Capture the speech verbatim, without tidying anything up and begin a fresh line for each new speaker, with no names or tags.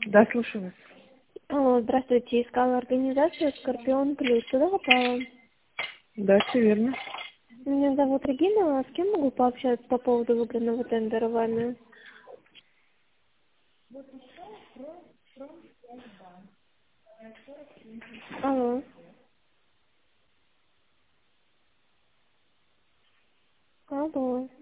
Да, слушаю вас.
Алло, здравствуйте. Искала организацию «Скорпион Плюс». Туда попала.
Да, все верно.
Меня зовут Регина. А с кем могу пообщаться по поводу выигранного тендера вами? Алло. Алло.